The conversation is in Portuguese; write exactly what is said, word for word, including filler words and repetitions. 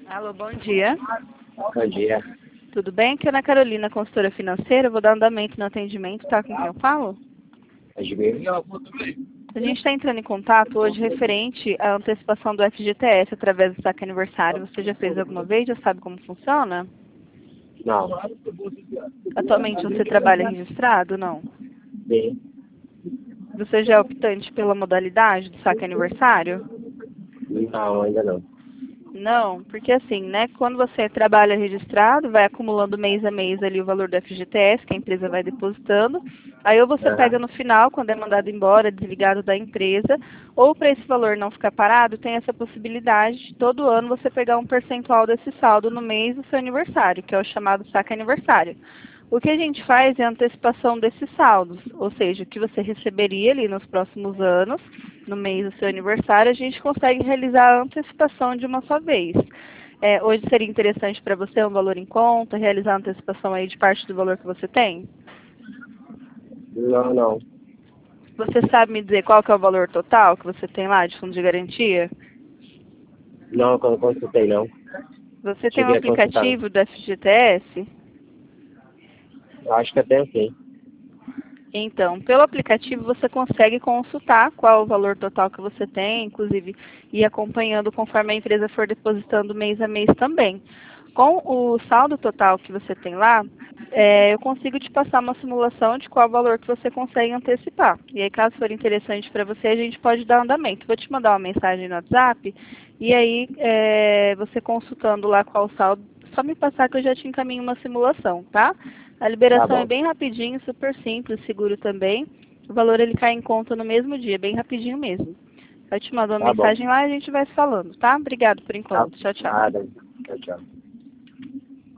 Alô, bom dia. Bom dia. Tudo bem? Aqui é a Ana Carolina, consultora financeira. Eu vou dar andamento no atendimento, tá? Com quem eu falo? Edmir? A gente está entrando em contato hoje referente à antecipação do F G T S através do saque aniversário. Você já fez alguma vez? Já sabe como funciona? Não. Atualmente você trabalha registrado? Não. Sim. Você já é optante pela modalidade do saque aniversário? Não, ainda não. Não, porque assim, né, quando você trabalha registrado, vai acumulando mês a mês ali o valor do F G T S, que a empresa vai depositando, aí ou você Aham. pega no final, quando é mandado embora, desligado da empresa, ou para esse valor não ficar parado, tem essa possibilidade de todo ano você pegar um percentual desse saldo no mês do seu aniversário, que é o chamado saque aniversário. O que a gente faz é a antecipação desses saldos, ou seja, o que você receberia ali nos próximos anos, no mês do seu aniversário, a gente consegue realizar a antecipação de uma só vez. É, hoje seria interessante para você um valor em conta, realizar a antecipação aí de parte do valor que você tem? Não, não. Você sabe me dizer qual que é o valor total que você tem lá de fundo de garantia? Não, eu não consultei, não. Você tem um Cheguei a consultar, não. aplicativo do F G T S? Eu acho que eu tenho sim. Então, pelo aplicativo você consegue consultar qual o valor total que você tem, inclusive ir acompanhando conforme a empresa for depositando mês a mês também. Com o saldo total que você tem lá, é, eu consigo te passar uma simulação de qual valor que você consegue antecipar. E aí, caso for interessante para você, a gente pode dar andamento. Vou te mandar uma mensagem no WhatsApp e aí é, você consultando lá qual o saldo, só me passar que eu já te encaminho uma simulação, tá? A Tá liberação é bom. bem rapidinho, super simples, seguro também. O valor ele cai em conta no mesmo dia, bem rapidinho mesmo. Eu te mando uma Tá bom. mensagem lá e a gente vai se falando, tá? Obrigado por Tá. enquanto. Tchau, tchau. Nada. Tchau, tchau.